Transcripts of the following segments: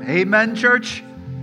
Amen, church?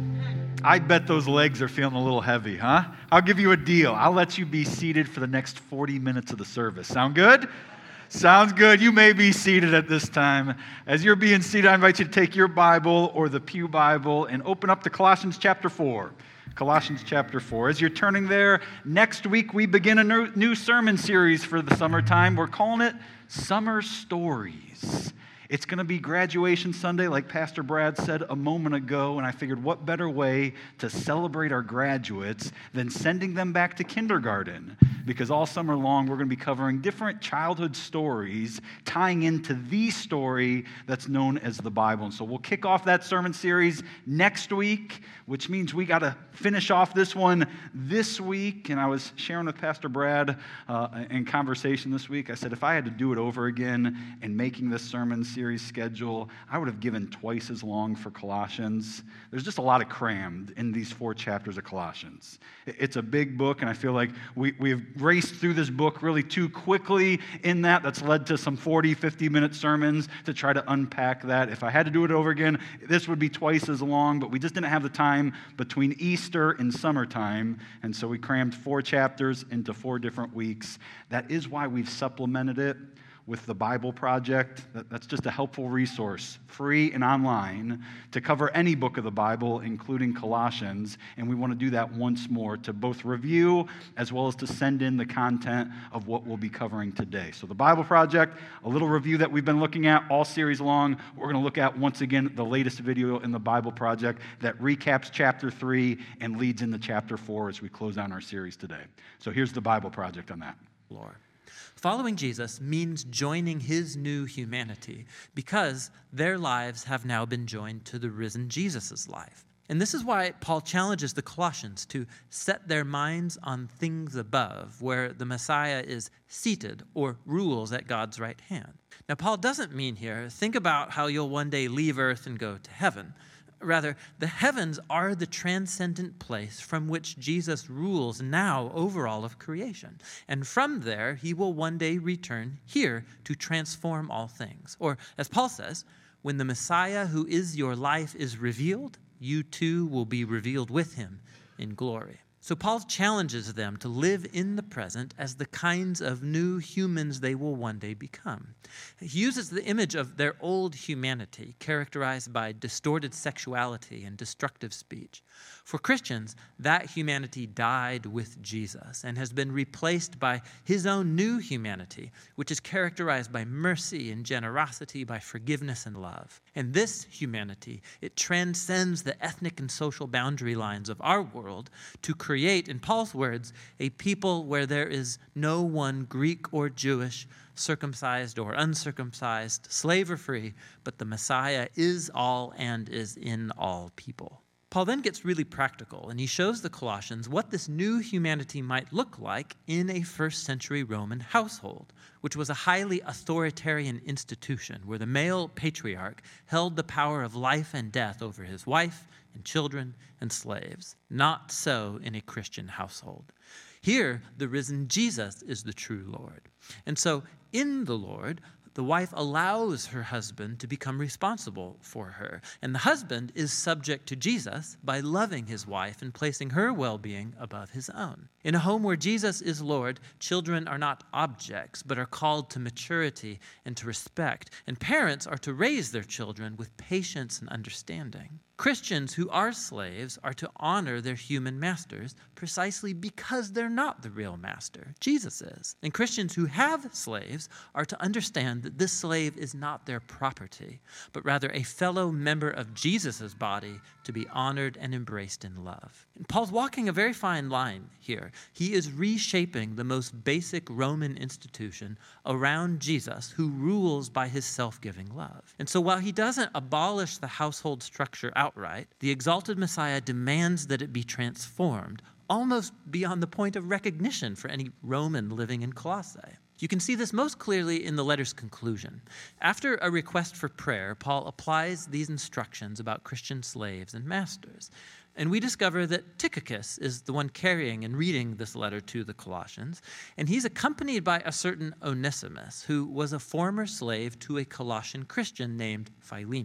I bet those legs are feeling a little heavy, huh? I'll give you a deal. I'll let you be seated for the next 40 minutes of the service. Sound good? Sounds good. You may be seated at this time. As you're being seated, I invite you to take your Bible or the Pew Bible and open up to Colossians chapter 4. Colossians chapter 4. As you're turning there, next week we begin a new sermon series for the summertime. We're calling it Summer Stories. It's going to be graduation Sunday, like Pastor Brad said a moment ago, and I figured what better way to celebrate our graduates than sending them back to kindergarten? Because all summer long, we're going to be covering different childhood stories, tying into the story that's known as the Bible. And so we'll kick off that sermon series next week, which means we got to finish off this one this week. And I was sharing with Pastor Brad in conversation this week. I said, if I had to do it over again and making this sermon series schedule, I would have given twice as long for Colossians. There's just a lot of crammed in these 4 chapters of Colossians. It's a big book, and I feel like we've raced through this book really too quickly in that's led to some 40, 50-minute sermons to try to unpack that. If I had to do it over again, this would be twice as long, but we just didn't have the time between Easter and summertime, and so we crammed 4 chapters into 4 different weeks. That is why we've supplemented it with the Bible Project. That's just a helpful resource, free and online, to cover any book of the Bible, including Colossians. And we want to do that once more to both review as well as to send in the content of what we'll be covering today. So the Bible Project, a little review that we've been looking at all series long. We're going to look at, once again, the latest video in the Bible Project that recaps chapter 3 and leads into chapter 4 as we close out our series today. So here's the Bible Project on that. Lord. Following Jesus means joining his new humanity because their lives have now been joined to the risen Jesus' life. And this is why Paul challenges the Colossians to set their minds on things above, where the Messiah is seated or rules at God's right hand. Now, Paul doesn't mean here, think about how you'll one day leave earth and go to heaven. Rather, the heavens are the transcendent place from which Jesus rules now over all of creation. And from there, he will one day return here to transform all things. Or, as Paul says, when the Messiah who is your life is revealed, you too will be revealed with him in glory. So Paul challenges them to live in the present as the kinds of new humans they will one day become. He uses the image of their old humanity, characterized by distorted sexuality and destructive speech. For Christians, that humanity died with Jesus and has been replaced by his own new humanity, which is characterized by mercy and generosity, by forgiveness and love. And this humanity, it transcends the ethnic and social boundary lines of our world to create, in Paul's words, a people where there is no one Greek or Jewish, circumcised or uncircumcised, slave or free, but the Messiah is all and is in all people. Paul then gets really practical, and he shows the Colossians what this new humanity might look like in a first-century Roman household, which was a highly authoritarian institution where the male patriarch held the power of life and death over his wife and children and slaves. Not so in a Christian household. Here, the risen Jesus is the true Lord. And so, in the Lord, the wife allows her husband to become responsible for her. And the husband is subject to Jesus by loving his wife and placing her well-being above his own. In a home where Jesus is Lord, children are not objects, but are called to maturity and to respect. And parents are to raise their children with patience and understanding. Christians who are slaves are to honor their human masters precisely because they're not the real master. Jesus is. And Christians who have slaves are to understand that this slave is not their property, but rather a fellow member of Jesus' body to be honored and embraced in love. And Paul's walking a very fine line here. He is reshaping the most basic Roman institution around Jesus, who rules by his self-giving love. And so while he doesn't abolish the household structure outright, the exalted Messiah demands that it be transformed, almost beyond the point of recognition for any Roman living in Colossae. You can see this most clearly in the letter's conclusion. After a request for prayer, Paul applies these instructions about Christian slaves and masters. And we discover that Tychicus is the one carrying and reading this letter to the Colossians. And he's accompanied by a certain Onesimus, who was a former slave to a Colossian Christian named Philemon.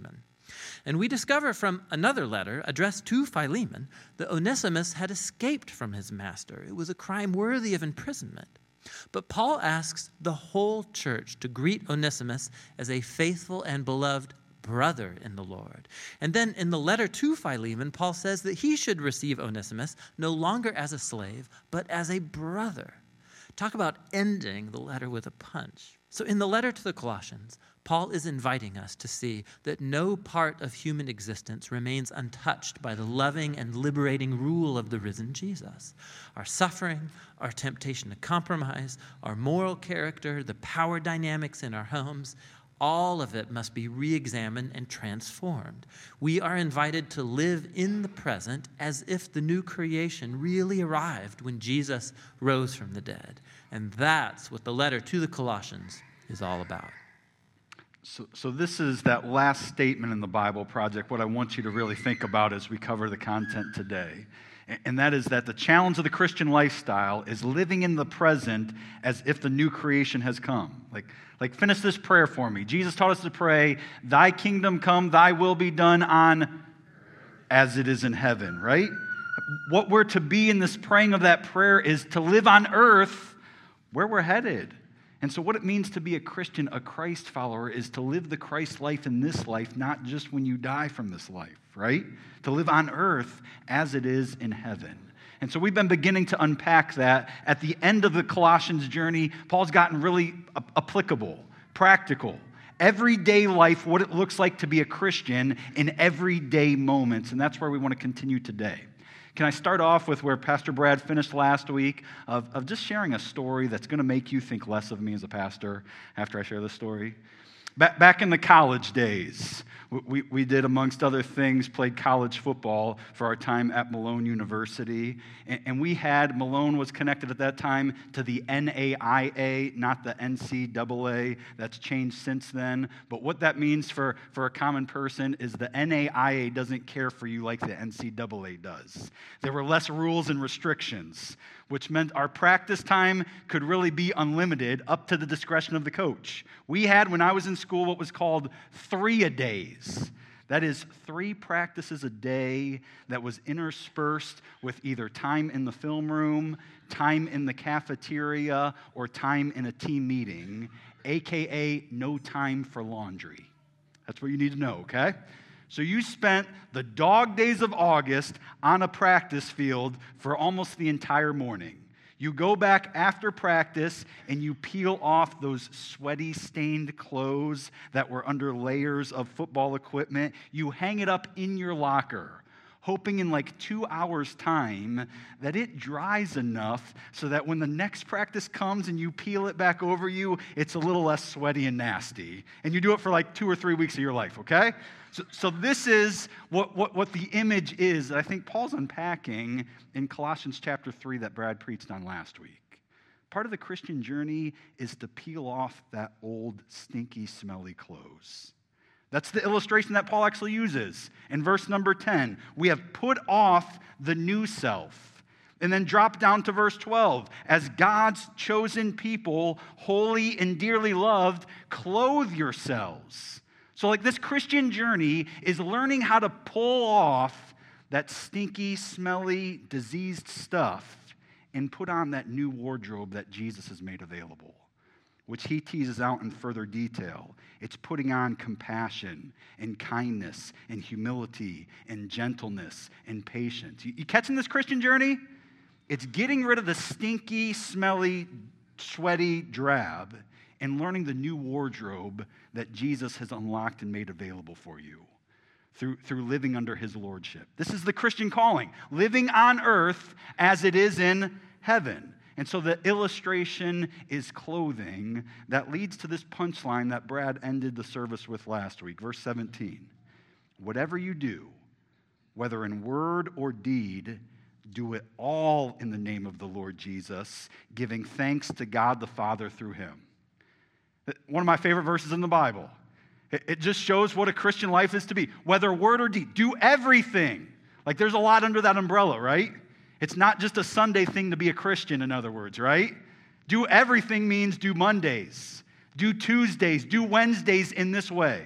And we discover from another letter addressed to Philemon that Onesimus had escaped from his master. It was a crime worthy of imprisonment. But Paul asks the whole church to greet Onesimus as a faithful and beloved brother in the Lord. And then in the letter to Philemon, Paul says that he should receive Onesimus no longer as a slave, but as a brother. Talk about ending the letter with a punch. So in the letter to the Colossians, Paul is inviting us to see that no part of human existence remains untouched by the loving and liberating rule of the risen Jesus. Our suffering, our temptation to compromise, our moral character, the power dynamics in our homes, all of it must be re-examined and transformed. We are invited to live in the present as if the new creation really arrived when Jesus rose from the dead. And that's what the letter to the Colossians is all about. So this is that last statement in the Bible Project, what I want you to really think about as we cover the content today. And that is that the challenge of the Christian lifestyle is living in the present as if the new creation has come. Like finish this prayer for me. Jesus taught us to pray, thy kingdom come, thy will be done on as it is in heaven, right? What we're to be in this praying of that prayer is to live on earth where we're headed. And so what it means to be a Christian, a Christ follower, is to live the Christ life in this life, not just when you die from this life, right? To live on earth as it is in heaven. And so we've been beginning to unpack that. At the end of the Colossians journey, Paul's gotten really applicable, practical, everyday life, what it looks like to be a Christian in everyday moments. And that's where we want to continue today. Can I start off with where Pastor Brad finished last week of just sharing a story that's going to make you think less of me as a pastor after I share this story? Back in the college days, we did, amongst other things, played college football for our time at Malone University. And Malone was connected at that time to the NAIA, not the NCAA. That's changed since then. But what that means for a common person is the NAIA doesn't care for you like the NCAA does. There were less rules and restrictions, which meant our practice time could really be unlimited, up to the discretion of the coach. We had, when I was in school, what was called 3-a-days. That is 3 practices a day that was interspersed with either time in the film room, time in the cafeteria, or time in a team meeting, aka no time for laundry. That's what you need to know, okay? So you spent the dog days of August on a practice field for almost the entire morning. You go back after practice and you peel off those sweaty, stained clothes that were under layers of football equipment. You hang it up in your locker, hoping in like 2 hours' time that it dries enough so that when the next practice comes and you peel it back over you, it's a little less sweaty and nasty. And you do it for like 2 or 3 weeks of your life, okay? So this is what the image is that I think Paul's unpacking in Colossians chapter 3 that Brad preached on last week. Part of the Christian journey is to peel off that old, stinky, smelly clothes. That's the illustration that Paul actually uses in verse number 10. We have put off the new self. And then drop down to verse 12. As God's chosen people, holy and dearly loved, clothe yourselves. So like this Christian journey is learning how to pull off that stinky, smelly, diseased stuff and put on that new wardrobe that Jesus has made available, which he teases out in further detail. It's putting on compassion and kindness and humility and gentleness and patience. You catching this Christian journey? It's getting rid of the stinky, smelly, sweaty drab and learning the new wardrobe that Jesus has unlocked and made available for you through living under his lordship. This is the Christian calling, living on earth as it is in heaven. And so the illustration is clothing that leads to this punchline that Brad ended the service with last week, verse 17. Whatever you do, whether in word or deed, do it all in the name of the Lord Jesus, giving thanks to God the Father through him. One of my favorite verses in the Bible. It just shows what a Christian life is to be. Whether word or deed, do everything. Like there's a lot under that umbrella, right? It's not just a Sunday thing to be a Christian, in other words, right? Do everything means do Mondays, do Tuesdays, do Wednesdays in this way.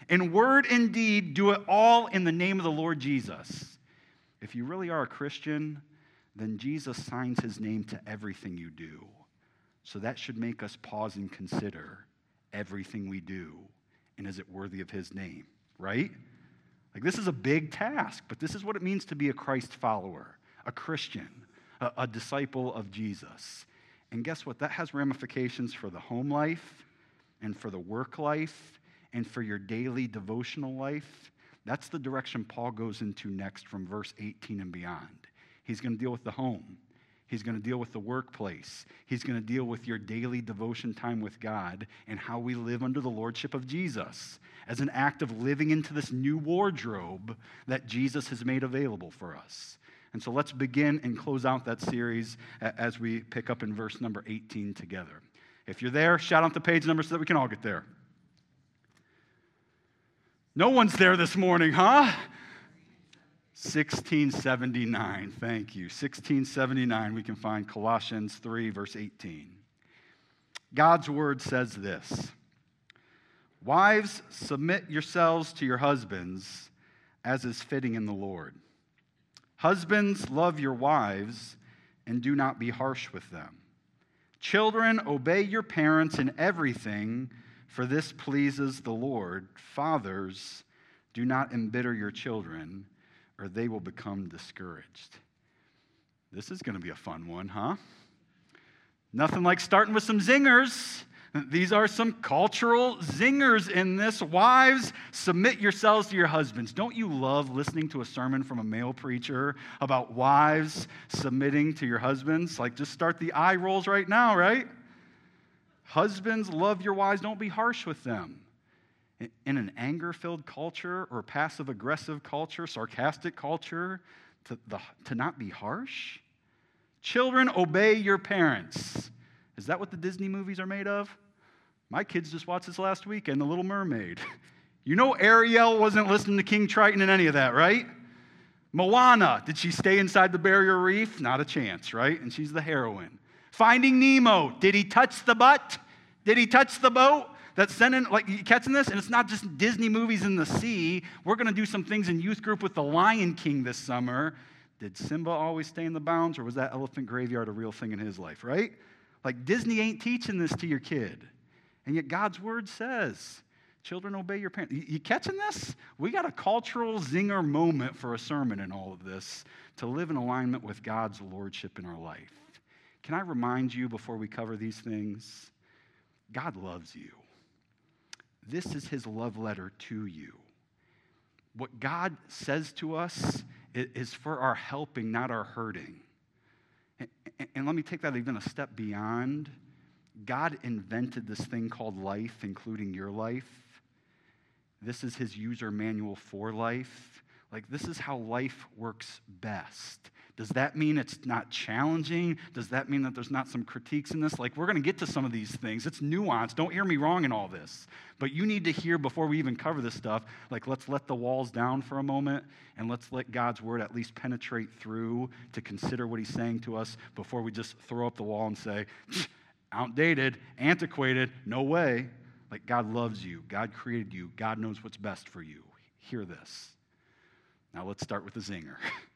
In word and deed, do it all in the name of the Lord Jesus. If you really are a Christian, then Jesus signs his name to everything you do. So that should make us pause and consider everything we do. And is it worthy of his name, right? Like, this is a big task, but this is what it means to be a Christ follower, a Christian, a disciple of Jesus. And guess what? That has ramifications for the home life and for the work life and for your daily devotional life. That's the direction Paul goes into next from verse 18 and beyond. He's going to deal with the home. He's going to deal with the workplace. He's going to deal with your daily devotion time with God and how we live under the lordship of Jesus as an act of living into this new wardrobe that Jesus has made available for us. And so let's begin and close out that series as we pick up in verse number 18 together. If you're there, shout out the page number so that we can all get there. No one's there this morning, huh? 1679, thank you. 1679, we can find Colossians 3, verse 18. God's word says this: Wives, submit yourselves to your husbands as is fitting in the Lord. Husbands, love your wives and do not be harsh with them. Children, obey your parents in everything, for this pleases the Lord. Fathers, do not embitter your children, or they will become discouraged. This is going to be a fun one, huh? Nothing like starting with some zingers. These are some cultural zingers in this. Wives, submit yourselves to your husbands. Don't you love listening to a sermon from a male preacher about wives submitting to your husbands? Like, just start the eye rolls right now, right? Husbands, love your wives. Don't be harsh with them. In an anger-filled culture or passive-aggressive culture, sarcastic culture, to not be harsh? Children, obey your parents. Is that what the Disney movies are made of? My kids just watched this last weekend, The Little Mermaid. You know Ariel wasn't listening to King Triton in any of that, right? Moana, did she stay inside the barrier reef? Not a chance, right? And she's the heroine. Finding Nemo, did he touch the butt? Did he touch the boat? That's sending, like, you catching this? And it's not just Disney movies in the sea. We're going to do some things in youth group with The Lion King this summer. Did Simba always stay in the bounds, or was that elephant graveyard a real thing in his life, right? Like, Disney ain't teaching this to your kid. And yet God's word says, children, obey your parents. You catching this? We got a cultural zinger moment for a sermon in all of this to live in alignment with God's lordship in our life. Can I remind you before we cover these things? God loves you. This is his love letter to you. What God says to us is for our helping, not our hurting. And let me take that even a step beyond. God invented this thing called life, including your life. This is his user manual for life. Like, this is how life works best. Does that mean it's not challenging? Does that mean that there's not some critiques in this? Like, we're going to get to some of these things. It's nuanced. Don't hear me wrong in all this. But you need to hear before we even cover this stuff, like, let's let the walls down for a moment, and let's let God's word at least penetrate through to consider what he's saying to us before we just throw up the wall and say, outdated, antiquated, no way. Like, God loves you. God created you. God knows what's best for you. Hear this. Now let's start with the zinger.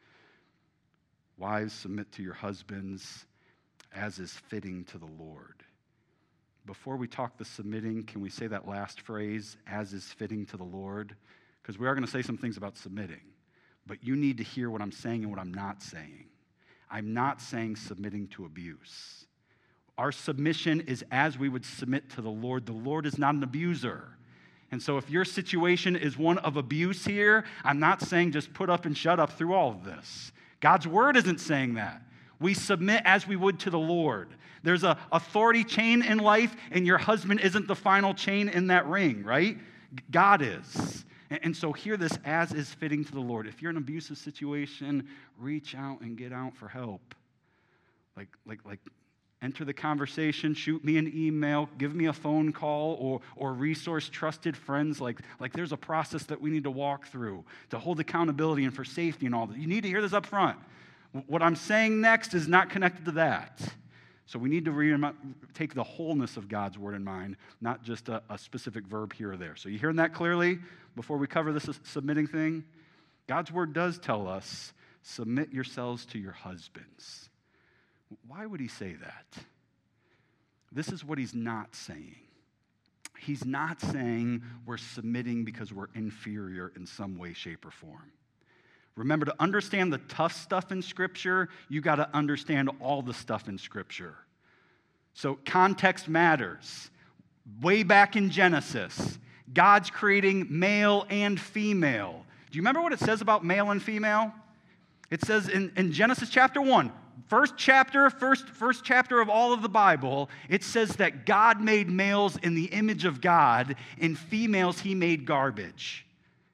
Wives, submit to your husbands as is fitting to the Lord. Before we talk the submitting, can we say that last phrase, as is fitting to the Lord? Because we are going to say some things about submitting. But you need to hear what I'm saying and what I'm not saying. I'm not saying submitting to abuse. Our submission is as we would submit to the Lord. The Lord is not an abuser. And so if your situation is one of abuse here, I'm not saying just put up and shut up through all of this. God's word isn't saying that. We submit as we would to the Lord. There's an authority chain in life, and your husband isn't the final chain in that ring, right? God is. And so hear this, as is fitting to the Lord. If you're in an abusive situation, reach out and get out for help. Like enter the conversation, shoot me an email, give me a phone call, or resource trusted friends. Like there's a process that we need to walk through to hold accountability and for safety and all that. You need to hear this up front. What I'm saying next is not connected to that. So we need to take the wholeness of God's word in mind, not just a specific verb here or there. So you hearing that clearly before we cover this submitting thing? God's word does tell us, submit yourselves to your husbands. Why would he say that? This is what he's not saying. He's not saying we're submitting because we're inferior in some way, shape, or form. Remember, to understand the tough stuff in Scripture, you got to understand all the stuff in Scripture. So context matters. Way back in Genesis, God's creating male and female. Do you remember what it says about male and female? It says in Genesis chapter 1, first chapter of all of the Bible, it says that God made males in the image of God, and females he made garbage.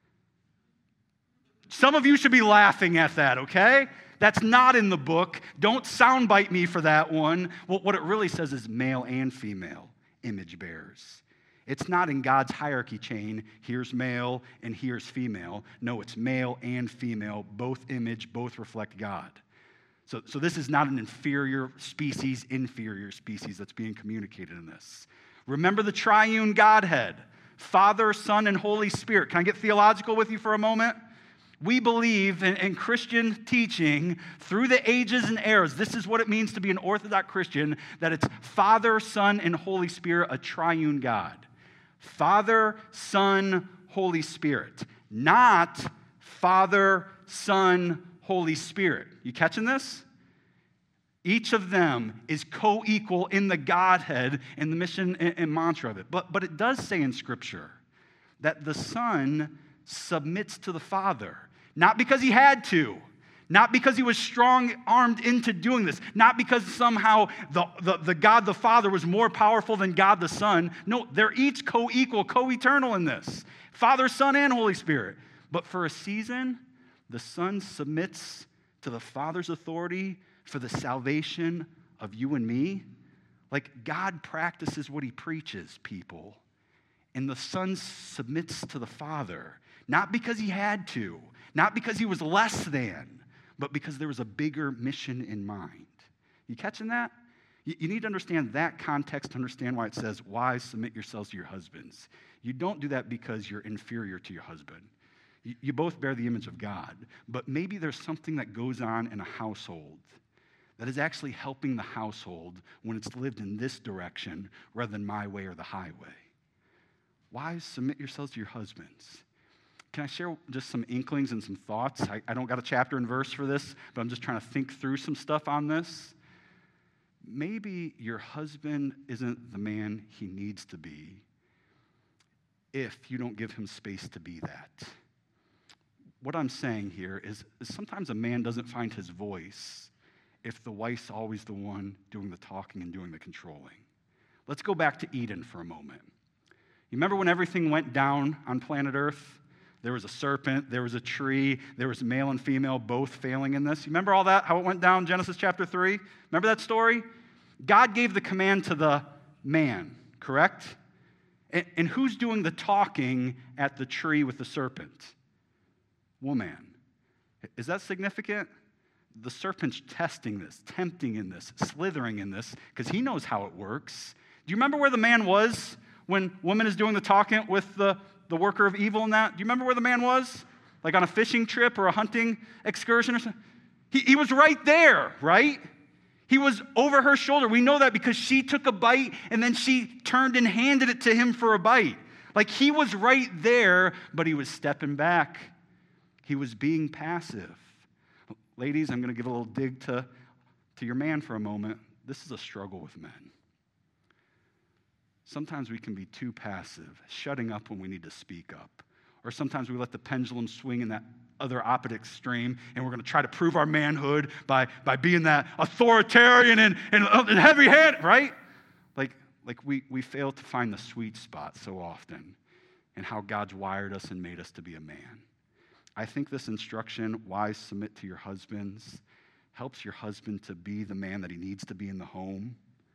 Some of you should be laughing at that, okay? That's not in the book. Don't soundbite me for that one. Well, what it really says is male and female image bearers. It's not in God's hierarchy chain, here's male and here's female. No, it's male and female, both image, both reflect God. So this is not an inferior species that's being communicated in this. Remember the triune Godhead, Father, Son, and Holy Spirit. Can I get theological with you for a moment? We believe in Christian teaching through the ages and eras. This is what it means to be an Orthodox Christian, that it's Father, Son, and Holy Spirit, a triune God. Father, Son, Holy Spirit. Not Father, Son, Holy Spirit. You catching this? Each of them is co-equal in the Godhead and the mission and mantra of it. But it does say in Scripture that the Son submits to the Father. Not because he had to, not because he was strong-armed into doing this, not because somehow the God the Father was more powerful than God the Son. No, they're each co-equal, co-eternal in this. Father, Son, and Holy Spirit. But for a season, the Son submits to the Father's authority for the salvation of you and me. Like, God practices what he preaches, people. And the Son submits to the Father, not because he had to, not because he was less than, but because there was a bigger mission in mind. You catching that? You need to understand that context to understand why it says, wives, submit yourselves to your husbands. You don't do that because you're inferior to your husband. You both bear the image of God, but maybe there's something that goes on in a household that is actually helping the household when it's lived in this direction rather than my way or the highway. Wives, submit yourselves to your husbands. Can I share just some inklings and some thoughts? I don't got a chapter and verse for this, but I'm just trying to think through some stuff on this. Maybe your husband isn't the man he needs to be if you don't give him space to be that. What I'm saying here is sometimes a man doesn't find his voice if the wife's always the one doing the talking and doing the controlling. Let's go back to Eden for a moment. You remember when everything went down on planet Earth? There was a serpent, there was a tree, there was male and female both failing in this. You remember all that, how it went down, Genesis chapter 3? Remember that story? God gave the command to the man, correct? And who's doing the talking at the tree with the serpent? Woman. Is that significant? The serpent's testing this, tempting in this, slithering in this, because he knows how it works. Do you remember where the man was when woman is doing the talking with the worker of evil in that? Do you remember where the man was? Like on a fishing trip or a hunting excursion or something? He was right there, right? He was over her shoulder. We know that because she took a bite and then she turned and handed it to him for a bite. Like he was right there, but he was stepping back. He was being passive. Ladies, I'm going to give a little dig to your man for a moment. This is a struggle with men. Sometimes we can be too passive, shutting up when we need to speak up. Or sometimes we let the pendulum swing in that other opposite extreme, and we're going to try to prove our manhood by being that authoritarian and heavy-handed, right? Like we fail to find the sweet spot so often in how God's wired us and made us to be a man. I think this instruction, wives, submit to your husbands, helps your husband to be the man that he needs to be in the home.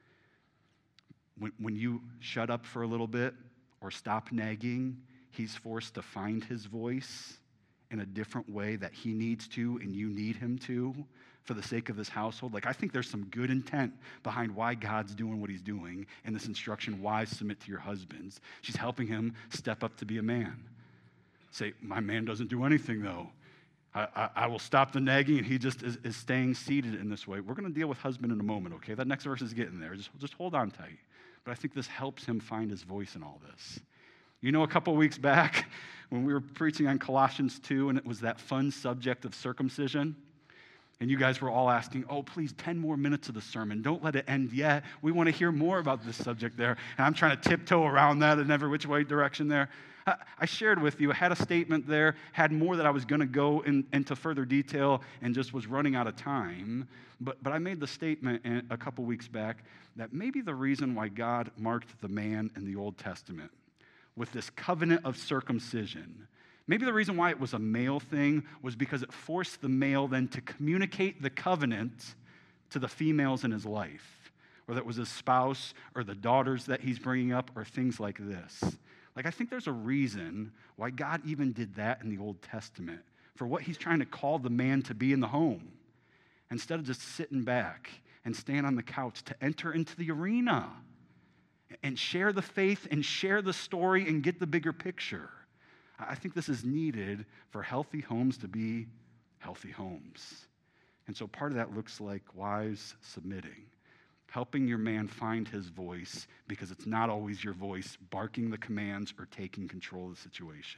When you shut up for a little bit or stop nagging, he's forced to find his voice in a different way that he needs to and you need him to for the sake of this household. Like, I think there's some good intent behind why God's doing what he's doing in this instruction, wives, submit to your husbands. She's helping him step up to be a man. Say, my man doesn't do anything, though. I will stop the nagging, and he just is staying seated in this way. We're going to deal with husband in a moment, okay? That next verse is getting there. Just hold on tight. But I think this helps him find his voice in all this. You know, a couple weeks back when we were preaching on Colossians 2, and it was that fun subject of circumcision, and you guys were all asking, oh, please, 10 more minutes of the sermon. Don't let it end yet. We want to hear more about this subject there. And I'm trying to tiptoe around that in every which way direction there. I shared with you, I had a statement there, had more that I was going to go into further detail and just was running out of time. But I made the statement a couple weeks back that maybe the reason why God marked the man in the Old Testament with this covenant of circumcision, maybe the reason why it was a male thing was because it forced the male then to communicate the covenant to the females in his life, whether it was his spouse or the daughters that he's bringing up or things like this. Like, I think there's a reason why God even did that in the Old Testament, for what he's trying to call the man to be in the home. Instead of just sitting back and staying on the couch, to enter into the arena and share the faith and share the story and get the bigger picture. I think this is needed for healthy homes to be healthy homes. And so part of that looks like wives submitting, helping your man find his voice, because it's not always your voice barking the commands or taking control of the situation.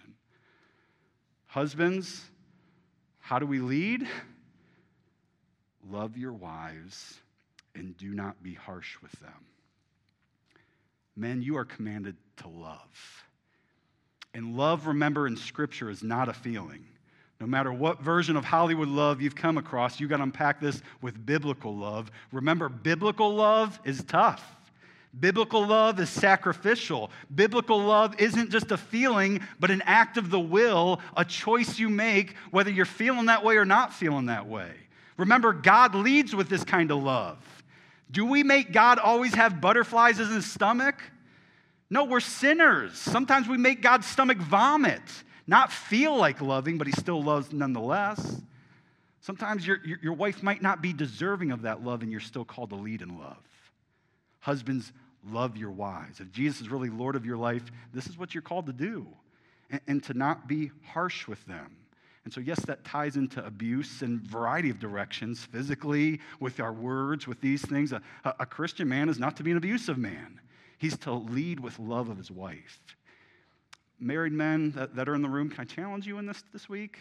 Husbands, how do we lead? Love your wives and do not be harsh with them. Men, you are commanded to love. And love, remember, in Scripture is not a feeling. No matter what version of Hollywood love you've come across, you got to unpack this with biblical love. Remember, biblical love is tough. Biblical love is sacrificial. Biblical love isn't just a feeling, but an act of the will, a choice you make, whether you're feeling that way or not feeling that way. Remember, God leads with this kind of love. Do we make God always have butterflies in his stomach? No, we're sinners. Sometimes we make God's stomach vomit. Not feel like loving, but he still loves nonetheless. Sometimes your wife might not be deserving of that love, and you're still called to lead in love. Husbands, love your wives. If Jesus is really Lord of your life, this is what you're called to do, and to not be harsh with them. And so, yes, that ties into abuse in a variety of directions, physically, with our words, with these things. A Christian man is not to be an abusive man. He's to lead with love of his wife. Married men that are in the room, can I challenge you in this week?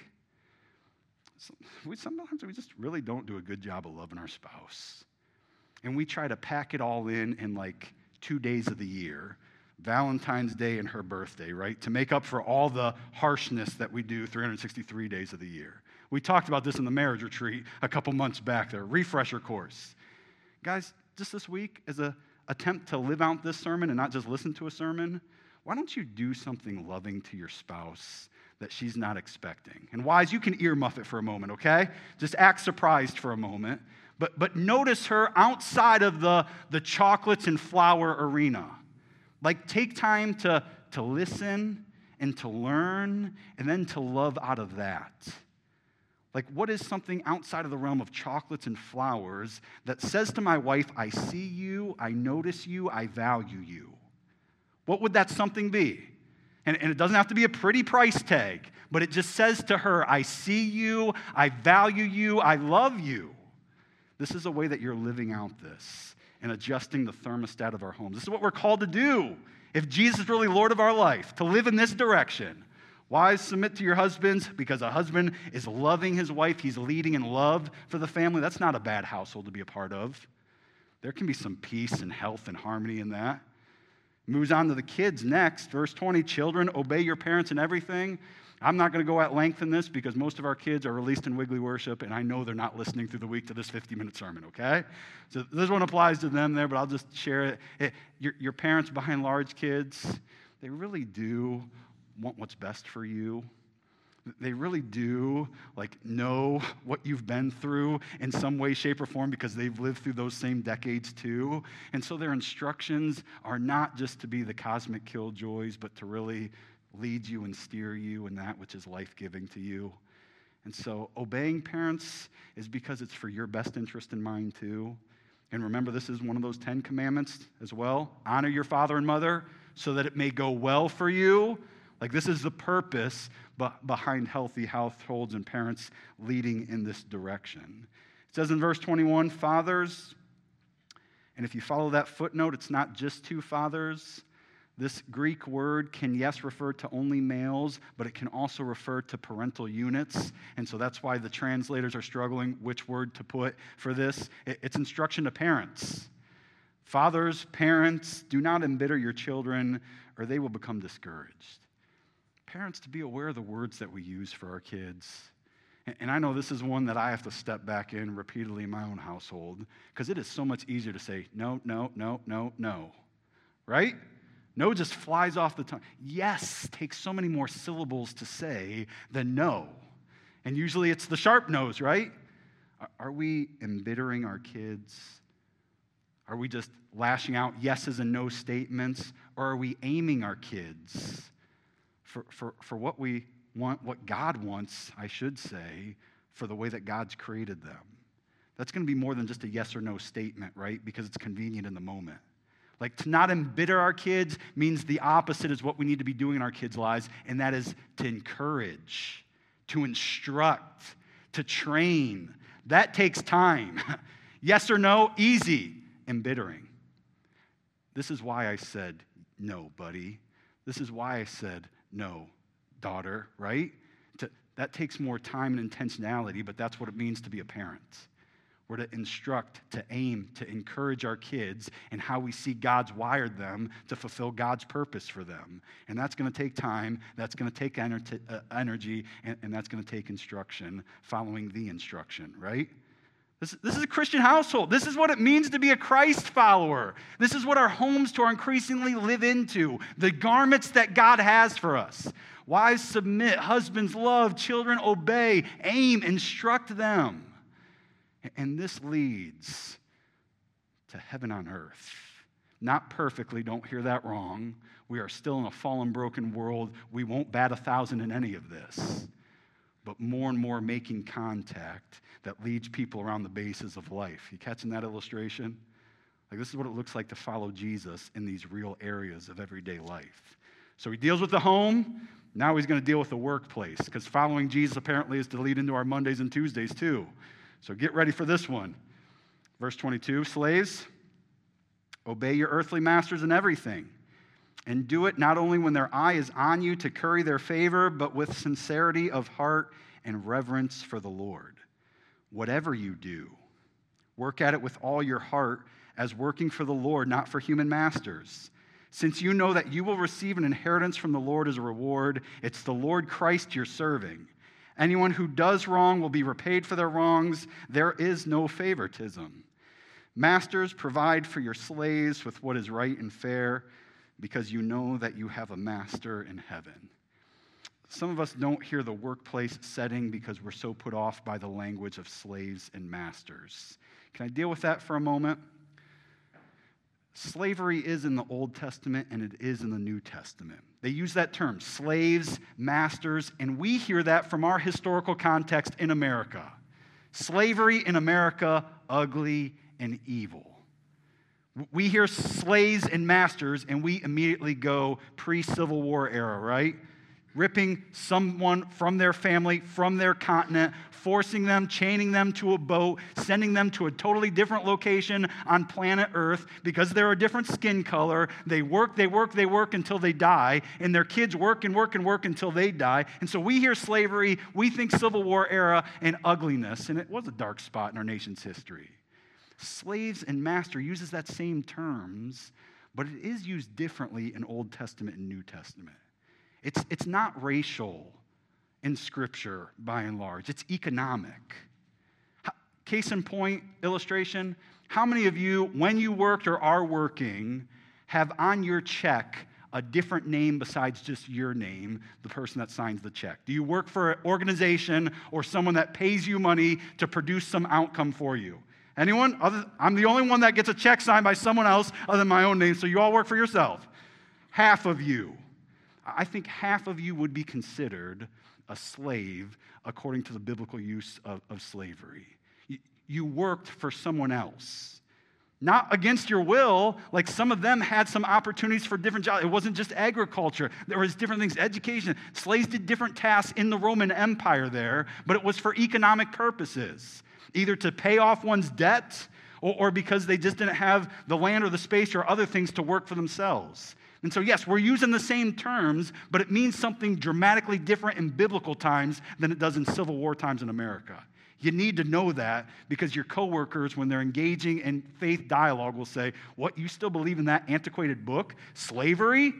Sometimes we just really don't do a good job of loving our spouse. And we try to pack it all in like 2 days of the year, Valentine's Day and her birthday, right? To make up for all the harshness that we do 363 days of the year. We talked about this in the marriage retreat a couple months back there, refresher course. Guys, just this week, as an attempt to live out this sermon and not just listen to a sermon, why don't you do something loving to your spouse that she's not expecting? And wives, you can earmuff it for a moment, okay? Just act surprised for a moment. But notice her outside of the chocolates and flour arena. Like, take time to listen and to learn and then to love out of that. Like, what is something outside of the realm of chocolates and flowers that says to my wife, I see you, I notice you, I value you? What would that something be? And it doesn't have to be a pretty price tag, but it just says to her, I see you, I value you, I love you. This is a way that you're living out this and adjusting the thermostat of our homes. This is what we're called to do if Jesus is really Lord of our life, to live in this direction. Wives, submit to your husbands, because a husband is loving his wife. He's leading in love for the family. That's not a bad household to be a part of. There can be some peace and health and harmony in that. Moves on to the kids next. Verse 20, children, obey your parents in everything. I'm not going to go at length in this because most of our kids are released in Wiggly Worship, and I know they're not listening through the week to this 50-minute sermon, okay? So this one applies to them there, but I'll just share it. Your parents behind large kids, they really do want what's best for you. They really do know what you've been through in some way, shape, or form because they've lived through those same decades too. And so their instructions are not just to be the cosmic killjoys, but to really lead you and steer you in that which is life-giving to you. And so obeying parents is because it's for your best interest in mind too. And remember, this is one of those 10 commandments as well. Honor your father and mother so that it may go well for you. Like, this is the purpose behind healthy households and parents leading in this direction. It says in verse 21, fathers, and if you follow that footnote, it's not just two fathers. This Greek word can, yes, refer to only males, but it can also refer to parental units. And so that's why the translators are struggling which word to put for this. It's instruction to parents. Fathers, parents, do not embitter your children, or they will become discouraged. Parents, to be aware of the words that we use for our kids. And I know this is one that I have to step back in repeatedly in my own household, because it is so much easier to say, no, no, no, no, no. Right? No just flies off the tongue. Yes takes so many more syllables to say than no. And usually it's the sharp no's, right? Are we embittering our kids? Are we just lashing out yeses and no statements? Or are we aiming our kids for what we want, what God wants, I should say, for the way that God's created them? That's going to be more than just a yes or no statement, right? Because it's convenient in the moment. Like, to not embitter our kids means the opposite is what we need to be doing in our kids' lives, and that is to encourage, to instruct, to train. That takes time. Yes or no, easy. Embittering. This is why I said no, buddy. This is why I said no, daughter, right? That takes more time and intentionality, but that's what it means to be a parent. We're to instruct, to aim, to encourage our kids in how we see God's wired them to fulfill God's purpose for them. And that's going to take time, that's going to take energy, and that's going to take instruction, following the instruction, right? This is a Christian household. This is what it means to be a Christ follower. This is what our homes are increasingly live into, the garments that God has for us. Wives submit, husbands love, children obey, aim, instruct them. And this leads to heaven on earth. Not perfectly, don't hear that wrong. We are still in a fallen, broken world. We won't bat 1,000 in any of this. But more and more making contact that leads people around the bases of life. You catching that illustration? Like, this is what it looks like to follow Jesus in these real areas of everyday life. So he deals with the home. Now he's going to deal with the workplace, because following Jesus apparently is to lead into our Mondays and Tuesdays too. So get ready for this one. Verse 22, slaves, obey your earthly masters in everything, and do it not only when their eye is on you to curry their favor, but with sincerity of heart and reverence for the Lord. Whatever you do, work at it with all your heart as working for the Lord, not for human masters. Since you know that you will receive an inheritance from the Lord as a reward, it's the Lord Christ you're serving. Anyone who does wrong will be repaid for their wrongs. There is no favoritism. Masters, provide for your slaves with what is right and fair, because you know that you have a master in heaven. Some of us don't hear the workplace setting because we're so put off by the language of slaves and masters. Can I deal with that for a moment? Slavery is in the Old Testament and it is in the New Testament. They use that term, slaves, masters, and we hear that from our historical context in America. Slavery in America, ugly and evil. We hear slaves and masters and we immediately go pre-Civil War era, right? Ripping someone from their family, from their continent, forcing them, chaining them to a boat, sending them to a totally different location on planet Earth because they're a different skin color. They work until they die, and their kids work and work and work until they die. And so we hear slavery, we think Civil War era and ugliness, and it was a dark spot in our nation's history. Slaves and master uses that same terms, but it is used differently in Old Testament and New Testament. It's not racial in Scripture, by and large. It's economic. Case in point, illustration, how many of you, when you worked or are working, have on your check a different name besides just your name, the person that signs the check? Do you work for an organization or someone that pays you money to produce some outcome for you? Anyone? I'm the only one that gets a check signed by someone else other than my own name, so you all work for yourself. Half of you. I think half of you would be considered a slave according to the biblical use of slavery. You worked for someone else. Not against your will, like some of them had some opportunities for different jobs. It wasn't just agriculture. There was different things, education. Slaves did different tasks in the Roman Empire there, but it was for economic purposes, either to pay off one's debt or because they just didn't have the land or the space or other things to work for themselves. And so, yes, we're using the same terms, but it means something dramatically different in biblical times than it does in Civil War times in America. You need to know that because your coworkers, when they're engaging in faith dialogue, will say, what, you still believe in that antiquated book, slavery?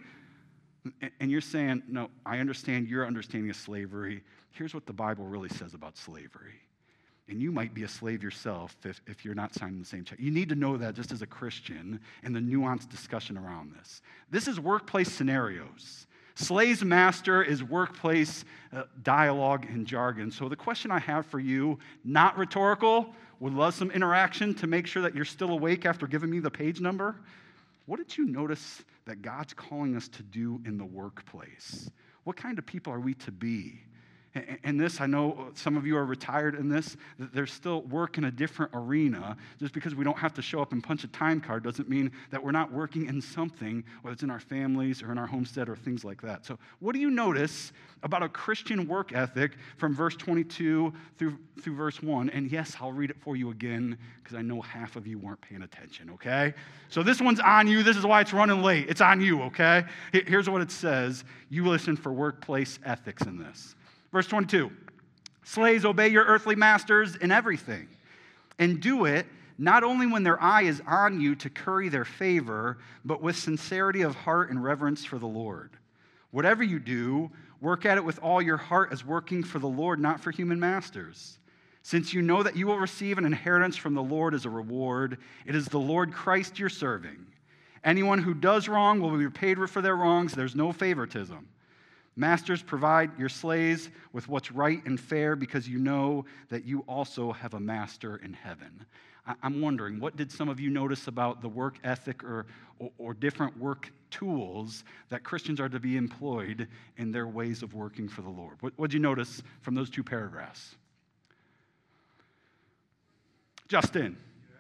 And you're saying, no, I understand your understanding of slavery. Here's what the Bible really says about slavery. And you might be a slave yourself if you're not signing the same check. You need to know that just as a Christian and the nuanced discussion around this. This is workplace scenarios. Slave's master is workplace dialogue and jargon. So the question I have for you, not rhetorical, would love some interaction to make sure that you're still awake after giving me the page number. What did you notice that God's calling us to do in the workplace? What kind of people are we to be? And this, I know some of you are retired in this, that there's still work in a different arena. Just because we don't have to show up and punch a time card doesn't mean that we're not working in something, whether it's in our families or in our homestead or things like that. So what do you notice about a Christian work ethic from verse 22 through verse 1? And yes, I'll read it for you again because I know half of you weren't paying attention, okay? So this one's on you. This is why it's running late. It's on you, okay? Here's what it says. You listen for workplace ethics in this. Verse 22, slaves, obey your earthly masters in everything, and do it not only when their eye is on you to curry their favor, but with sincerity of heart and reverence for the Lord. Whatever you do, work at it with all your heart as working for the Lord, not for human masters. Since you know that you will receive an inheritance from the Lord as a reward, it is the Lord Christ you're serving. Anyone who does wrong will be repaid for their wrongs. There's no favoritism. Masters, provide your slaves with what's right and fair because you know that you also have a master in heaven. I'm wondering, what did some of you notice about the work ethic or different work tools that Christians are to be employed in their ways of working for the Lord? What did you notice from those two paragraphs? Justin.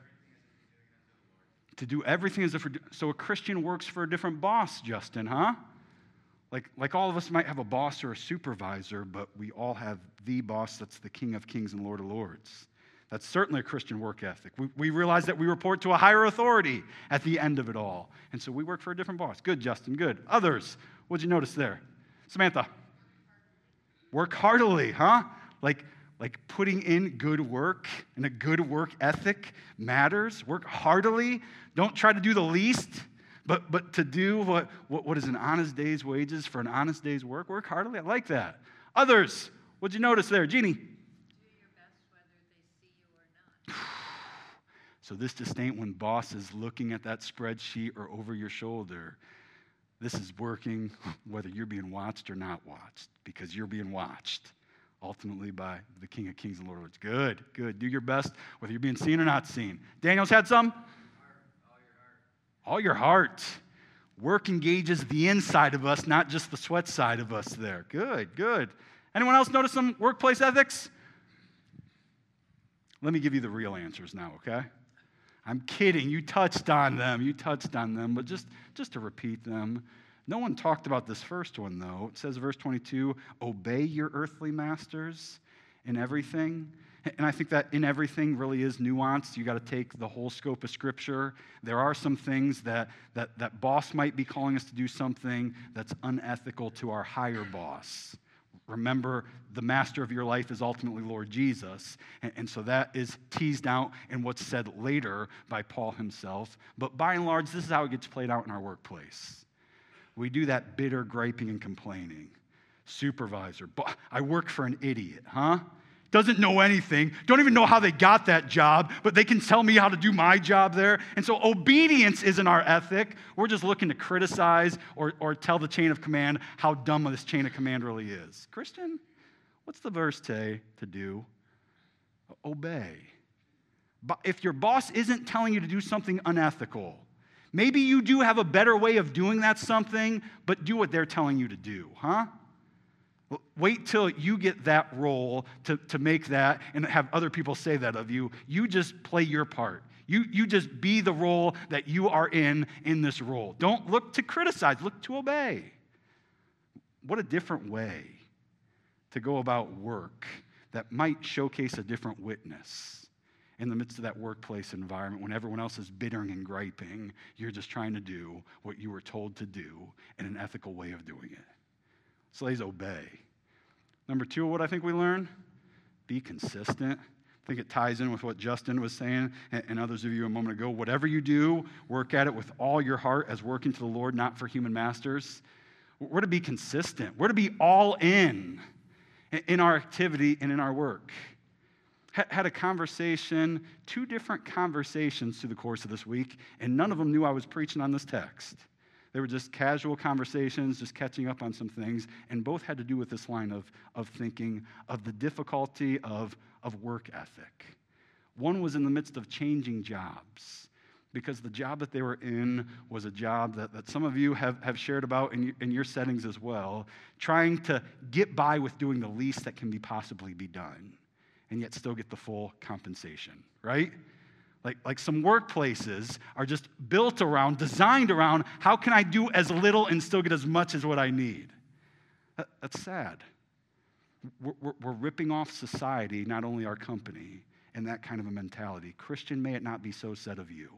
To do everything as if so a Christian works for a different boss, Justin, huh? Like all of us might have a boss or a supervisor, but we all have the boss that's the King of Kings and Lord of Lords. That's certainly a Christian work ethic. We realize that we report to a higher authority at the end of it all. And so we work for a different boss. Good, Justin, good. Others, what'd you notice there? Samantha? Work heartily, huh? Like putting in good work and a good work ethic matters. Work heartily. Don't try to do the least. But to do what is an honest day's wages for an honest day's work, work heartily. I like that. Others, what'd you notice there? Jeannie? Do your best whether they see you or not. So this just ain't when boss is looking at that spreadsheet or over your shoulder. This is working whether you're being watched or not watched, because you're being watched ultimately by the King of Kings and Lord of Lords. Good, good. Do your best whether you're being seen or not seen. Daniel's had some? All your heart. Work engages the inside of us, not just the sweat side of us there. Good, good. Anyone else notice some workplace ethics? Let me give you the real answers now, okay? I'm kidding. You touched on them. But just to repeat them. No one talked about this first one, though. It says, verse 22, obey your earthly masters in everything. And I think that in everything really is nuanced. You got to take the whole scope of Scripture. There are some things that boss might be calling us to do something that's unethical to our higher boss. Remember, the master of your life is ultimately Lord Jesus. And so that is teased out in what's said later by Paul himself. But by and large, this is how it gets played out in our workplace. We do that bitter griping and complaining. Supervisor, I work for an idiot, huh? Doesn't know anything, don't even know how they got that job, but they can tell me how to do my job there. And so obedience isn't our ethic. We're just looking to criticize or tell the chain of command how dumb this chain of command really is. Christian, what's the verse say to do? Obey. But if your boss isn't telling you to do something unethical, maybe you do have a better way of doing that something, but do what they're telling you to do, huh? Wait till you get that role to make that and have other people say that of you. You just play your part. You just be the role that you are in this role. Don't look to criticize, look to obey. What a different way to go about work that might showcase a different witness in the midst of that workplace environment when everyone else is bittering and griping. You're just trying to do what you were told to do in an ethical way of doing it. Slaves, obey. Number 2, what I think we learn, be consistent. I think it ties in with what Justin was saying and others of you a moment ago. Whatever you do, work at it with all your heart as working to the Lord, not for human masters. We're to be consistent. We're to be all in our activity and in our work. Had a conversation, 2 different conversations through the course of this week, and none of them knew I was preaching on this text. They were just casual conversations, just catching up on some things, and both had to do with this line of thinking of the difficulty of work ethic. One was in the midst of changing jobs, because the job that they were in was a job that some of you have shared about in your settings as well, trying to get by with doing the least that can possibly be done, and yet still get the full compensation, right? Like some workplaces are just built around, designed around, how can I do as little and still get as much as what I need? That's sad. We're ripping off society, not only our company, in that kind of a mentality. Christian, may it not be so said of you.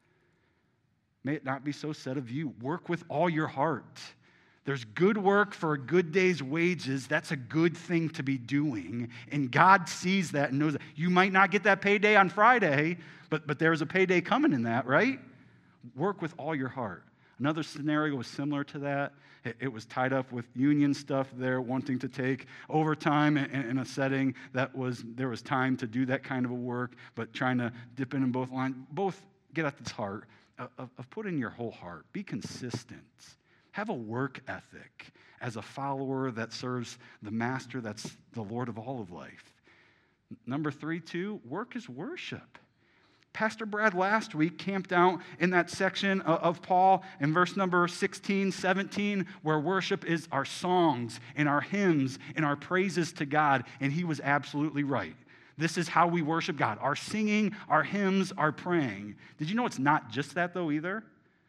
May it not be so said of you. Work with all your heart. There's good work for a good day's wages. That's a good thing to be doing. And God sees that and knows that. You might not get that payday on Friday, but there's a payday coming in that, right? Work with all your heart. Another scenario was similar to that. It was tied up with union stuff there, wanting to take overtime in a setting there was time to do that kind of a work, but trying to dip in both lines. Both get at this heart of put in your whole heart. Be consistent. Have a work ethic as a follower that serves the master that's the Lord of all of life. Number 3, too, work is worship. Pastor Brad last week camped out in that section of Paul in verse number 16, 17, where worship is our songs and our hymns and our praises to God, and he was absolutely right. This is how we worship God, our singing, our hymns, our praying. Did you know it's not just that, though, either?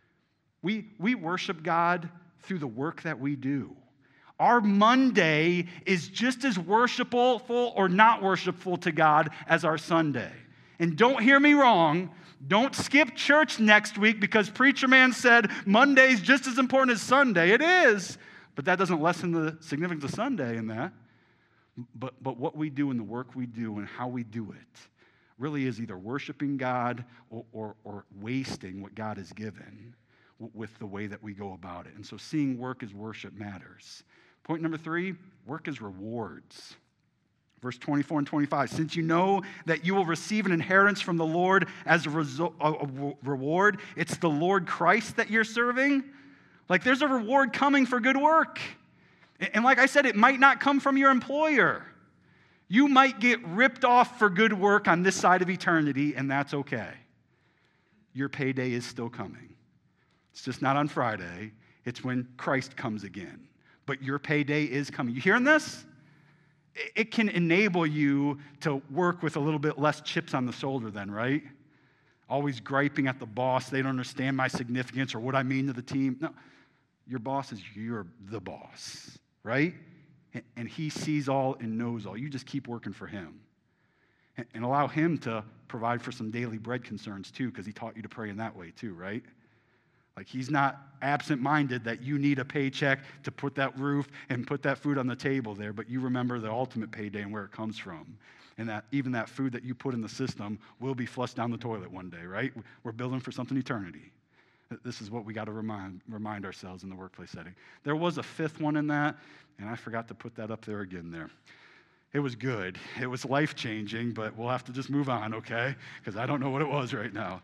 We worship God through the work that we do. Our Monday is just as worshipful or not worshipful to God as our Sunday. And don't hear me wrong, don't skip church next week because Preacher Man said Monday's just as important as Sunday. It is, but that doesn't lessen the significance of Sunday in that. But what we do and the work we do and how we do it really is either worshiping God or wasting what God has given with the way that we go about it. And so seeing work as worship matters. Point number 3, work as rewards. Verse 24 and 25, since you know that you will receive an inheritance from the Lord as a reward, it's the Lord Christ that you're serving. Like there's a reward coming for good work. And like I said, it might not come from your employer. You might get ripped off for good work on this side of eternity, and that's okay. Your payday is still coming. It's just not on Friday. It's when Christ comes again. But your payday is coming. You hearing this? It can enable you to work with a little bit less chips on the shoulder then, right? Always griping at the boss. They don't understand my significance or what I mean to the team. No, your boss is you're the boss, right? And he sees all and knows all. You just keep working for him. And allow him to provide for some daily bread concerns too, because he taught you to pray in that way too, right? Like he's not absent-minded that you need a paycheck to put that roof and put that food on the table there, but you remember the ultimate payday and where it comes from. And that even that food that you put in the system will be flushed down the toilet one day, right? We're building for something eternity. This is what we got to remind ourselves in the workplace setting. There was a 5th one in that, and I forgot to put that up there again there. It was good. It was life-changing, but we'll have to just move on, okay? Because I don't know what it was right now.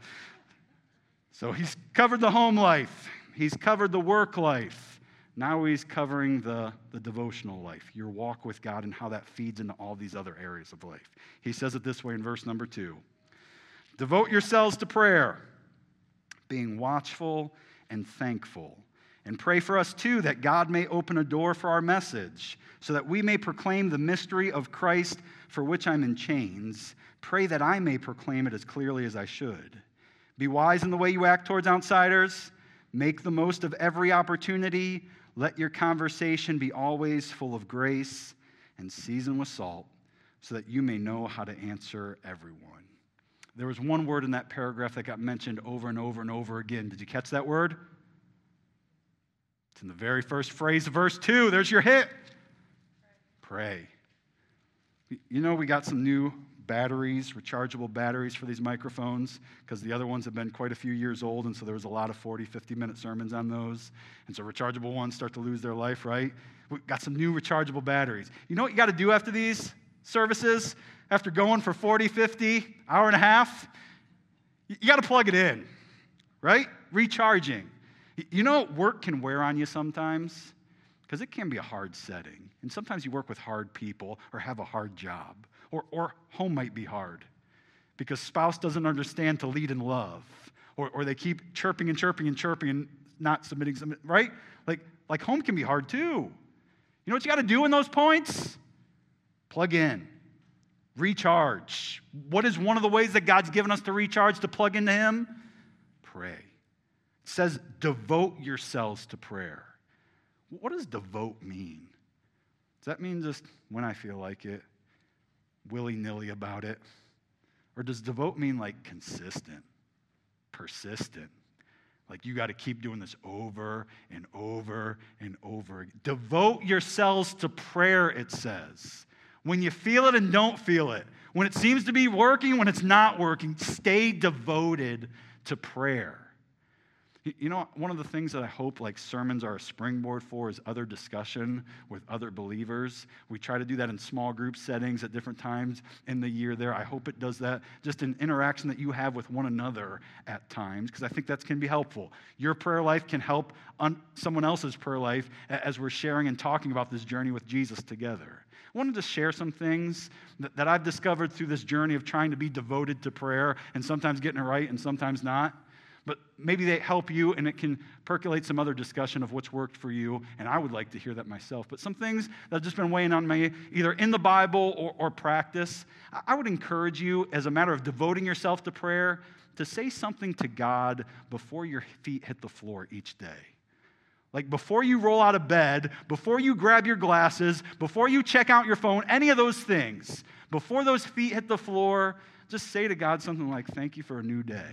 So he's covered the home life. He's covered the work life. Now he's covering the devotional life, your walk with God and how that feeds into all these other areas of life. He says it this way in verse number 2. Devote yourselves to prayer, being watchful and thankful. And pray for us too, that God may open a door for our message, so that we may proclaim the mystery of Christ for which I'm in chains. Pray that I may proclaim it as clearly as I should. Be wise in the way you act towards outsiders. Make the most of every opportunity. Let your conversation be always full of grace and seasoned with salt, so that you may know how to answer everyone. There was one word in that paragraph that got mentioned over and over and over again. Did you catch that word? It's in the very first phrase of verse 2. There's your hit. Pray. You know, we got some new batteries, rechargeable batteries for these microphones, because the other ones have been quite a few years old, and so there was a lot of 40, 50-minute sermons on those. And so rechargeable ones start to lose their life, right? We got some new rechargeable batteries. You know what you got to do after these services? After going for 40, 50, hour and a half? You got to plug it in, right? Recharging. You know, work can wear on you sometimes, because it can be a hard setting. And sometimes you work with hard people or have a hard job. Or home might be hard because spouse doesn't understand to lead in love. Or they keep chirping and chirping and chirping and not submitting, right? Like home can be hard too. You know what you got to do in those points? Plug in. Recharge. What is one of the ways that God's given us to recharge, to plug into Him? Pray. It says, devote yourselves to prayer. What does devote mean? Does that mean just when I feel like it, willy-nilly about it? Or does devote mean like consistent, persistent? Like you got to keep doing this over and over and over again. Devote yourselves to prayer, it says. When you feel it and don't feel it, when it seems to be working, when it's not working, stay devoted to prayer. You know, one of the things that I hope like sermons are a springboard for is other discussion with other believers. We try to do that in small group settings at different times in the year there. I hope it does that, just an interaction that you have with one another at times, because I think that can be helpful. Your prayer life can help someone else's prayer life as we're sharing and talking about this journey with Jesus together. I wanted to share some things that I've discovered through this journey of trying to be devoted to prayer and sometimes getting it right and sometimes not. But maybe they help you, and it can percolate some other discussion of what's worked for you, and I would like to hear that myself. But some things that have just been weighing on me, either in the Bible or practice, I would encourage you, as a matter of devoting yourself to prayer, to say something to God before your feet hit the floor each day. Like before you roll out of bed, before you grab your glasses, before you check out your phone, any of those things, before those feet hit the floor, just say to God something like, thank you for a new day.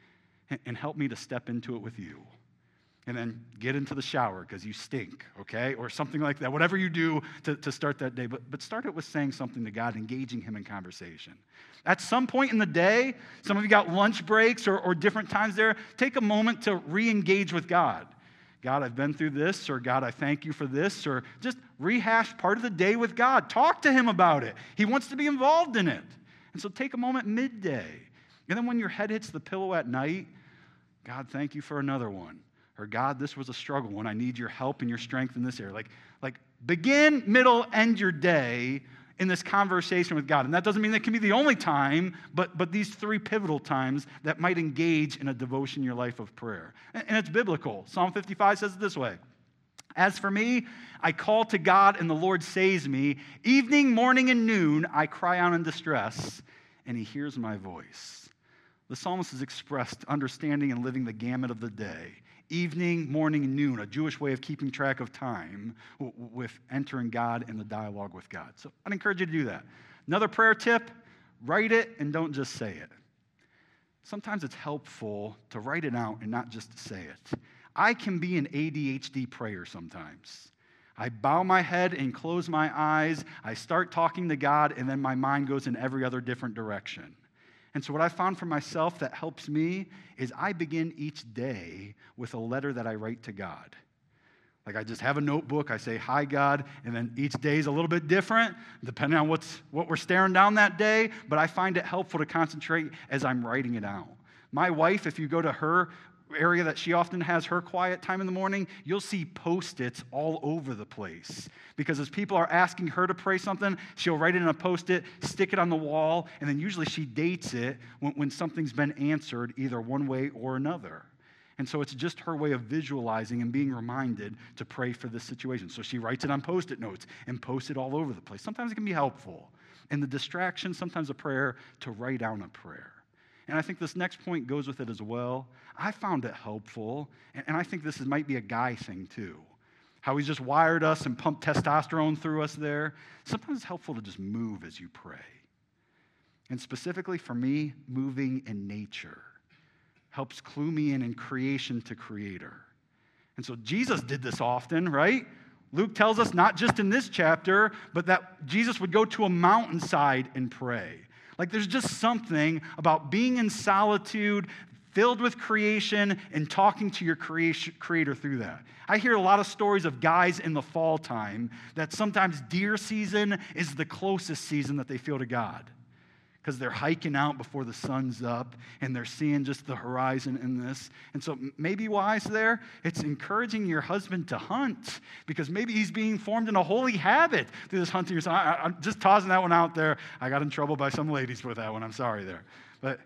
And help me to step into it with you. And then get into the shower because you stink, okay? Or something like that. Whatever you do to start that day. But start it with saying something to God, engaging Him in conversation. At some point in the day, some of you got lunch breaks or different times there, take a moment to re-engage with God. God, I've been through this, or God, I thank you for this, or just rehash part of the day with God. Talk to Him about it. He wants to be involved in it. And so take a moment midday. And then when your head hits the pillow at night, God, thank you for another one. Or God, this was a struggle when I need your help and your strength in this area. Like begin, middle, end your day in this conversation with God. And that doesn't mean that can be the only time, but these three pivotal times that might engage in a devotion in your life of prayer. And it's biblical. Psalm 55 says it this way. As for me, I call to God and the Lord saves me. Evening, morning, and noon, I cry out in distress, and He hears my voice. The psalmist has expressed understanding and living the gamut of the day. Evening, morning, and noon, a Jewish way of keeping track of time with entering God in the dialogue with God. So I'd encourage you to do that. Another prayer tip, write it and don't just say it. Sometimes it's helpful to write it out and not just say it. I can be an ADHD prayer sometimes. I bow my head and close my eyes. I start talking to God, and then my mind goes in every other different direction. And so what I found for myself that helps me is I begin each day with a letter that I write to God. Like I just have a notebook, I say, hi, God, and then each day is a little bit different, depending on what we're staring down that day, but I find it helpful to concentrate as I'm writing it out. My wife, if you go to her area that she often has her quiet time in the morning, you'll see Post-its all over the place. Because as people are asking her to pray something, she'll write it in a Post-it, stick it on the wall, and then usually she dates it when something's been answered either one way or another. And so it's just her way of visualizing and being reminded to pray for this situation. So she writes it on Post-it notes and posts it all over the place. Sometimes it can be helpful. And the distraction, sometimes a prayer, to write down a prayer. And I think this next point goes with it as well. I found it helpful, and I think this might be a guy thing too. How he's just wired us and pumped testosterone through us there. Sometimes it's helpful to just move as you pray. And specifically for me, moving in nature helps clue me in creation to creator. And so Jesus did this often, right? Luke tells us not just in this chapter, but that Jesus would go to a mountainside and pray. Like there's just something about being in solitude, filled with creation, and talking to your creator through that. I hear a lot of stories of guys in the fall time that sometimes deer season is the closest season that they feel to God. Because they're hiking out before the sun's up and they're seeing just the horizon in this. And so maybe wise there, it's encouraging your husband to hunt because maybe he's being formed in a holy habit through this hunting. So I'm just tossing that one out there. I got in trouble by some ladies with that one. I'm sorry there. But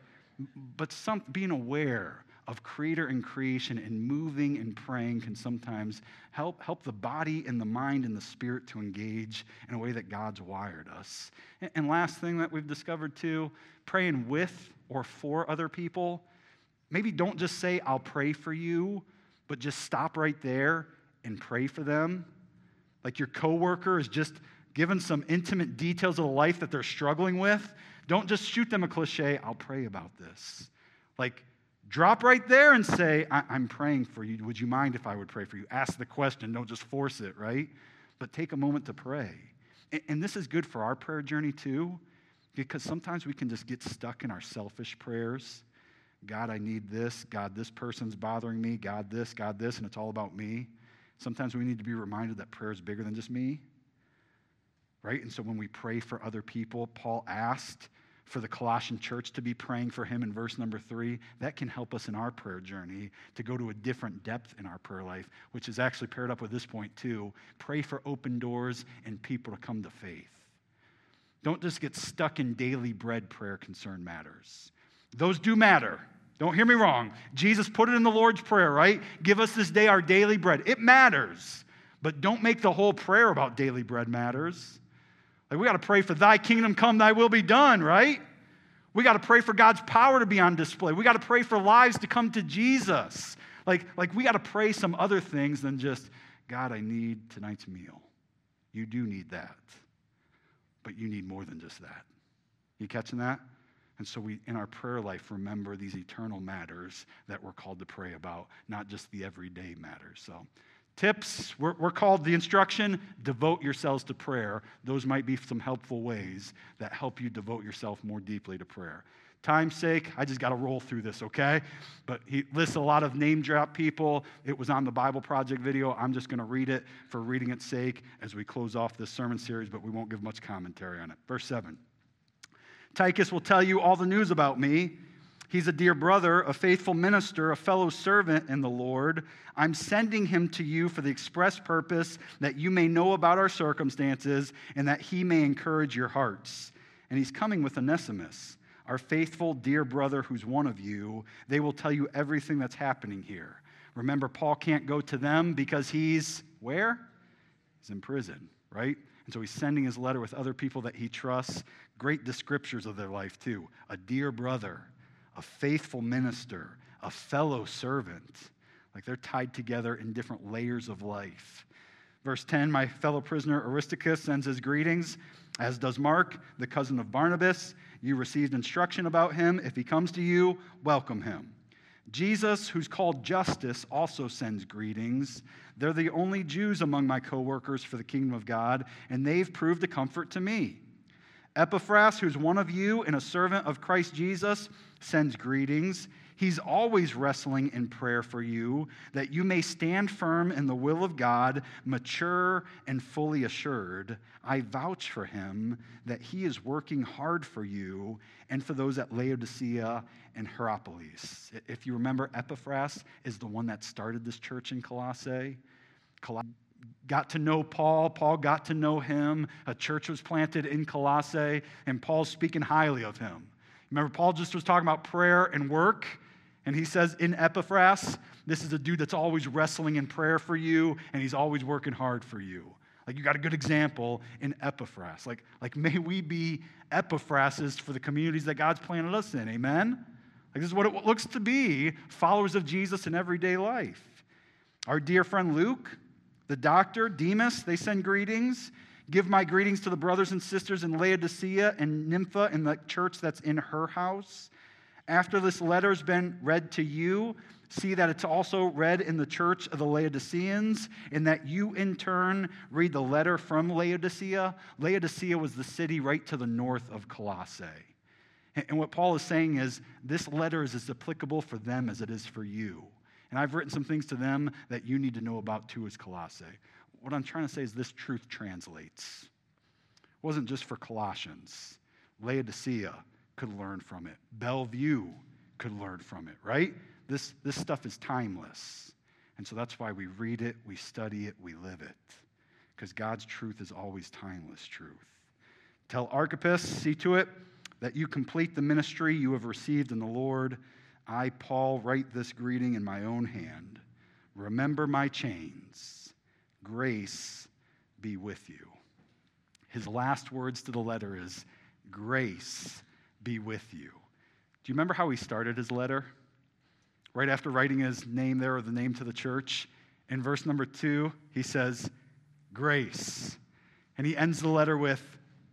being aware of creator and creation and moving and praying can sometimes help the body and the mind and the spirit to engage in a way that God's wired us. And last thing that we've discovered too, praying with or for other people. Maybe don't just say, I'll pray for you, but just stop right there and pray for them. Like your coworker is just given some intimate details of the life that they're struggling with. Don't just shoot them a cliche, I'll pray about this. Like, drop right there and say, I'm praying for you. Would you mind if I would pray for you? Ask the question. Don't just force it, right? But take a moment to pray. And this is good for our prayer journey too, because sometimes we can just get stuck in our selfish prayers. God, I need this. God, this person's bothering me. God, this, and it's all about me. Sometimes we need to be reminded that prayer is bigger than just me, right? And so when we pray for other people, Paul asked for the Colossian church to be praying for him in verse number 3, that can help us in our prayer journey to go to a different depth in our prayer life, which is actually paired up with this point too. Pray for open doors and people to come to faith. Don't just get stuck in daily bread prayer concern matters. Those do matter. Don't hear me wrong. Jesus put it in the Lord's Prayer, right? Give us this day our daily bread. It matters, but don't make the whole prayer about daily bread matters. Like we got to pray for thy kingdom come, thy will be done, right? We got to pray for God's power to be on display. We got to pray for lives to come to Jesus. Like we got to pray some other things than just, God, I need tonight's meal. You do need that, but you need more than just that. You catching that? And so we, in our prayer life, remember these eternal matters that we're called to pray about, not just the everyday matters. So tips, we're called the instruction, devote yourselves to prayer. Those might be some helpful ways that help you devote yourself more deeply to prayer. Time's sake, I just got to roll through this, okay? But he lists a lot of name drop people. It was on the Bible Project video. I'm just going to read it for reading its sake as we close off this sermon series, but we won't give much commentary on it. Verse 7. Tychus will tell you all the news about me. He's a dear brother, a faithful minister, a fellow servant in the Lord. I'm sending him to you for the express purpose that you may know about our circumstances and that he may encourage your hearts. And he's coming with Onesimus, our faithful, dear brother who's one of you. They will tell you everything that's happening here. Remember, Paul can't go to them because he's where? He's in prison, right? And so he's sending his letter with other people that he trusts. Great descriptors of their life, too. A dear brother, a faithful minister, a fellow servant. Like they're tied together in different layers of life. Verse 10, my fellow prisoner Aristarchus sends his greetings, as does Mark, the cousin of Barnabas. You received instruction about him. If he comes to you, welcome him. Jesus, who's called Justus, also sends greetings. They're the only Jews among my co-workers for the kingdom of God, and they've proved a comfort to me. Epaphras, who's one of you and a servant of Christ Jesus, sends greetings. He's always wrestling in prayer for you, that you may stand firm in the will of God, mature and fully assured. I vouch for him that he is working hard for you and for those at Laodicea and Hierapolis. If you remember, Epaphras is the one that started this church in Colossae. Got to know Paul. Paul got to know him. A church was planted in Colossae, and Paul's speaking highly of him. Remember, Paul just was talking about prayer and work, And he says in Epaphras, this is a dude that's always wrestling in prayer for you, and he's always working hard for you. Like, you got a good example in Epaphras. Like may we be Epaphrases for the communities that God's planted us in, amen? Like, this is what it looks to be, followers of Jesus in everyday life. Our dear friend Luke, the doctor, Demas, they send greetings. Give my greetings to the brothers and sisters in Laodicea and Nympha in the church that's in her house. After this letter's been read to you, see that it's also read in the church of the Laodiceans, and that you in turn read the letter from Laodicea. Laodicea was the city right to the north of Colossae. And what Paul is saying is this letter is as applicable for them as it is for you. And I've written some things to them that you need to know about too as Colossae. What I'm trying to say is this truth translates. It wasn't just for Colossians. Laodicea could learn from it. Bellevue could learn from it, right? This stuff is timeless. And so that's why we read it, we study it, we live it. Because God's truth is always timeless truth. Tell Archippus, see to it, that you complete the ministry you have received in the Lord. I, Paul, write this greeting in my own hand. Remember my chains. Grace be with you. His last words to the letter is, grace be with you. Do you remember how he started his letter? Right after writing his name there, or the name to the church, in verse number 2, he says, grace. And he ends the letter with,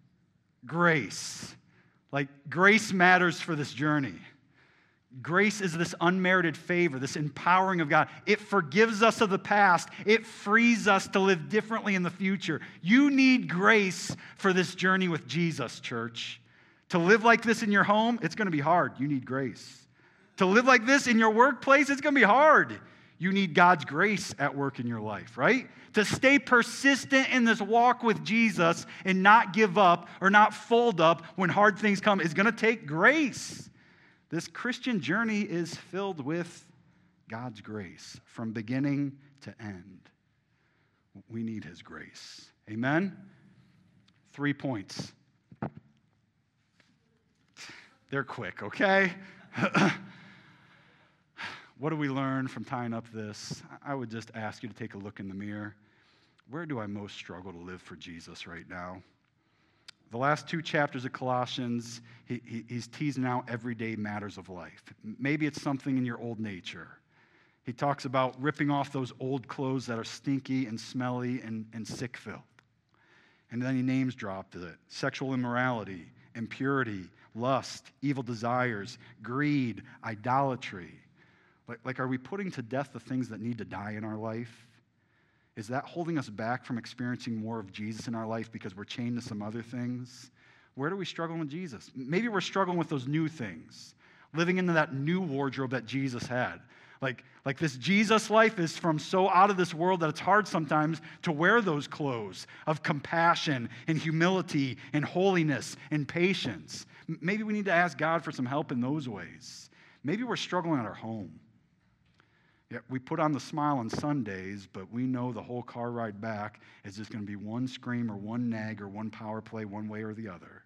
grace. Like, grace matters for this journey. Grace is this unmerited favor, this empowering of God. It forgives us of the past. It frees us to live differently in the future. You need grace for this journey with Jesus, church. To live like this in your home, it's going to be hard. You need grace. To live like this in your workplace, it's going to be hard. You need God's grace at work in your life, right? To stay persistent in this walk with Jesus and not give up or not fold up when hard things come is going to take grace. This Christian journey is filled with God's grace from beginning to end. We need his grace. Amen? 3 points. They're quick, okay? What do we learn from tying up this? I would just ask you to take a look in the mirror. Where do I most struggle to live for Jesus right now? The last 2 chapters of Colossians, he's teasing out everyday matters of life. Maybe it's something in your old nature. He talks about ripping off those old clothes that are stinky and smelly and sick-filled. And then he names dropped it. Sexual immorality, impurity, lust, evil desires, greed, idolatry. Like, are we putting to death the things that need to die in our life? Is that holding us back from experiencing more of Jesus in our life because we're chained to some other things? Where do we struggle with Jesus? Maybe we're struggling with those new things, living into that new wardrobe that Jesus had. Like this Jesus life is from so out of this world that it's hard sometimes to wear those clothes of compassion and humility and holiness and patience. Maybe we need to ask God for some help in those ways. Maybe we're struggling at our home. Yeah, we put on the smile on Sundays, but we know the whole car ride back is just going to be one scream or one nag or one power play one way or the other.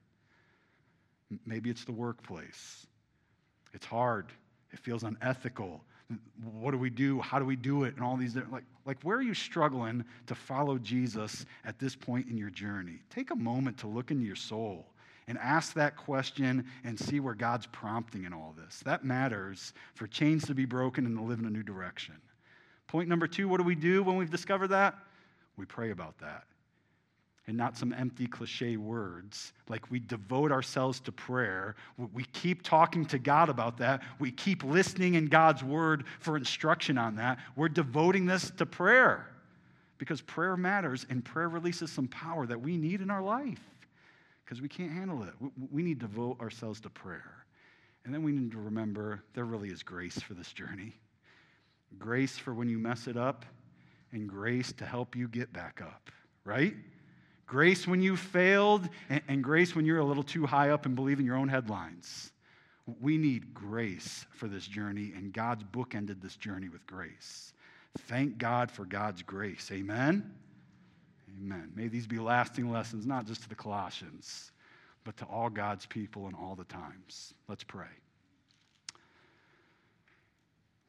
Maybe it's the workplace. It's hard. It feels unethical. What do we do? How do we do it? And all these different, like where are you struggling to follow Jesus at this point in your journey? Take a moment to look into your soul and ask that question and see where God's prompting in all this. That matters for chains to be broken and to live in a new direction. Point number 2, what do we do when we've discovered that? We pray about that. And not some empty cliche words. Like we devote ourselves to prayer. We keep talking to God about that. We keep listening in God's word for instruction on that. We're devoting this to prayer because prayer matters and prayer releases some power that we need in our life. Because we can't handle it. We need to devote ourselves to prayer. And then we need to remember there really is grace for this journey. Grace for when you mess it up, and grace to help you get back up, right? Grace when you failed, and grace when you're a little too high up and believe in your own headlines. We need grace for this journey, and God's bookended this journey with grace. Thank God for God's grace. Amen? Amen. May these be lasting lessons, not just to the Colossians, but to all God's people in all the times. Let's pray.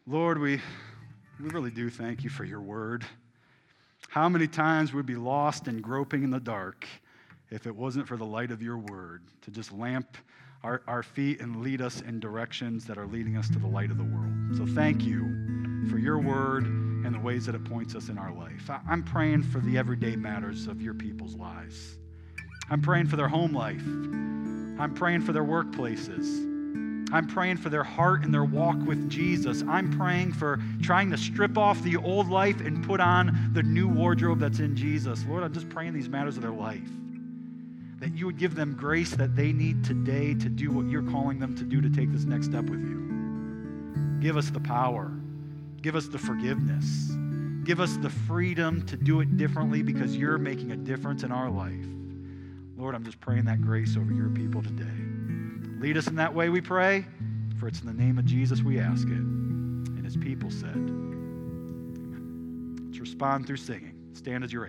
Lord, we really do thank you for your word. How many times we'd be lost and groping in the dark if it wasn't for the light of your word to just lamp our feet and lead us in directions that are leading us to the light of the world. So thank you for your word and the ways that it points us in our life. I'm praying for the everyday matters of your people's lives. I'm praying for their home life. I'm praying for their workplaces. I'm praying for their heart and their walk with Jesus. I'm praying for trying to strip off the old life and put on the new wardrobe that's in Jesus. Lord, I'm just praying these matters of their life, that you would give them grace that they need today to do what you're calling them to do to take this next step with you. Give us the power. Give us the forgiveness. Give us the freedom to do it differently because you're making a difference in our life. Lord, I'm just praying that grace over your people today. Lead us in that way, we pray, for it's in the name of Jesus we ask it. And his people said, amen. Let's respond through singing. Stand as you're able.